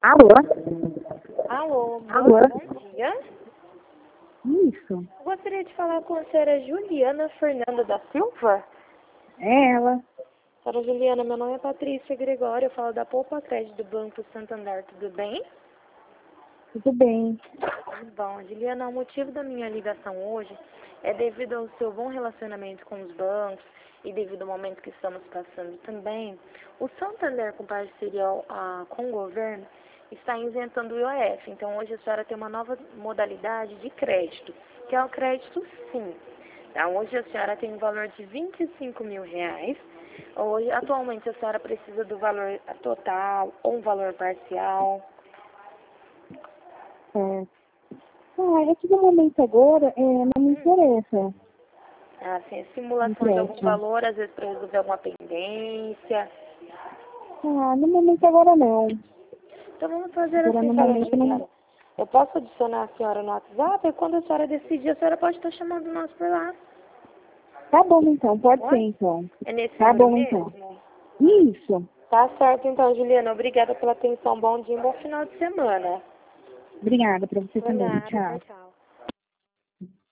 Alô? Alô, Alô? bom dia. Isso. Gostaria de falar com a senhora Juliana Fernanda da Silva. É ela. Senhora Juliana, meu nome é Patrícia Gregório, eu falo da Poupa Crédito do Banco Santander, tudo bem? Tudo bem. Tudo bom. Juliana, o motivo da minha ligação hoje é devido ao seu bom relacionamento com os bancos e devido ao momento que estamos passando também. O Santander, com parceria com o governo, está isentando o IOF. Então, hoje a senhora tem uma nova modalidade de crédito, que é o crédito SIM. Tá? Hoje a senhora tem um valor de R$ 25.000. Hoje, atualmente, a senhora precisa do valor total ou um valor parcial. É. É que no momento agora não me interessa. Assim, simulação de algum Empréstimo. valor, às vezes para resolver alguma pendência. No momento agora não. Então vamos fazer Agora assim, no senhora momento Juliana. não. Eu posso adicionar a senhora no WhatsApp e quando a senhora decidir, a senhora pode estar chamando nós por lá. Tá bom então, pode ser Pode? então. É nesse Tá número bom então. mesmo? Isso. Tá certo então, Juliana. Obrigada pela atenção. Bom dia e bom final de semana. Obrigada pra você Por também. nada. Tchau, Tchau. tchau.